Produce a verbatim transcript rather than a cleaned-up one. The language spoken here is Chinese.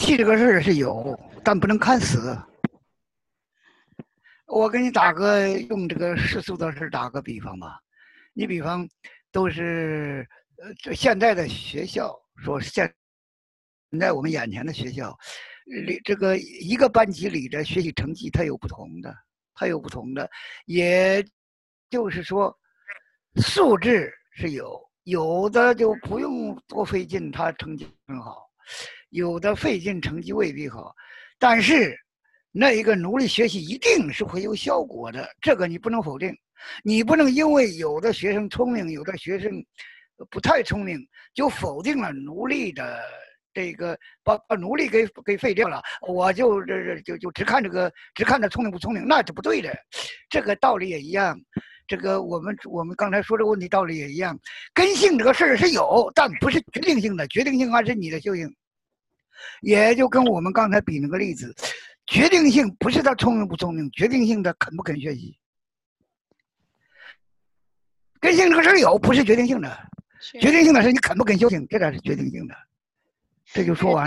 气这个事儿是有，但不能看死。我给你打个用这个世俗的事打个比方吧，你比方都是呃这现在的学校，说现现在我们眼前的学校，里这个一个班级里的学习成绩它有不同的，它有不同的，也就是说素质是有，有的就不用多费劲，他成绩很好，有的费劲成绩未必好，但是那一个努力学习一定是会有效果的，这个你不能否定。你不能因为有的学生聪明，有的学生不太聪明，就否定了努力的这个，把把努力给给废掉了。我就这就就只看这个，只看他聪明不聪明，那是不对的。这个道理也一样。这个我们我们刚才说这个问题道理也一样，根性这个事儿是有，但不是决定性的，决定性还是你的修行。也就跟我们刚才比那个例子，决定性不是他聪明不聪明，决定性的肯不肯学习。根性这个事儿有，不是决定性的，决定性的是你肯不肯修行，这才是决定性的。这就说完。